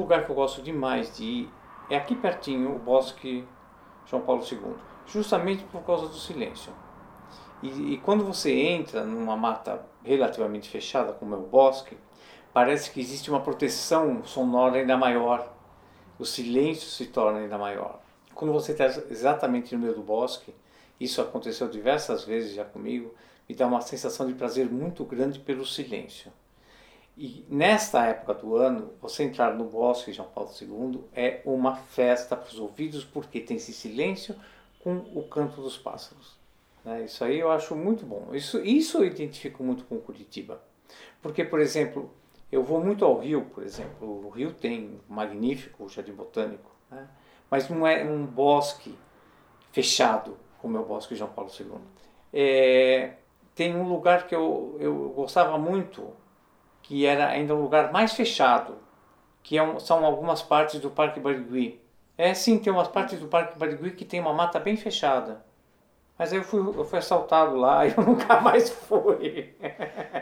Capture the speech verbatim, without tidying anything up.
lugar que eu gosto demais de ir é aqui pertinho, o Bosque João Paulo segundo, justamente por causa do silêncio. E, e quando você entra numa mata relativamente fechada, como é o bosque, parece que existe uma proteção sonora ainda maior. O silêncio se torna ainda maior. Quando você está exatamente no meio do bosque, isso aconteceu diversas vezes já comigo, me dá uma sensação de prazer muito grande pelo silêncio. E nesta época do ano, você entrar no Bosque João Paulo segundo é uma festa para os ouvidos, porque tem esse silêncio com o canto dos pássaros. Né? Isso aí eu acho muito bom. Isso, isso eu identifico muito com Curitiba. Porque, por exemplo, eu vou muito ao Rio, por exemplo. O Rio tem um magnífico jardim botânico, né? Mas não é um bosque fechado, como é o Bosque João Paulo segundo. É, tem um lugar que eu, eu gostava muito, que era ainda um lugar mais fechado, que é um, são algumas partes do Parque Barigui. É sim, tem umas partes do Parque Barigui que tem uma mata bem fechada. Mas aí eu fui, eu fui assaltado lá e eu nunca mais fui.